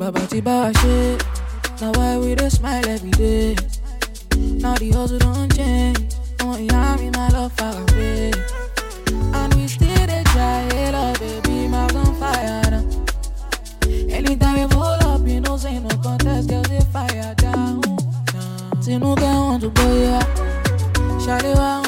Baba Tiba shit. Now why we dey smile every day? Now the hustle don't change. Oh yeah, me my love far away. And we still dey try, hey love baby, my on fire now. Anytime we pull up, you know say no contest, girls they fire down. Say no girl want to go yeah. Shawty wa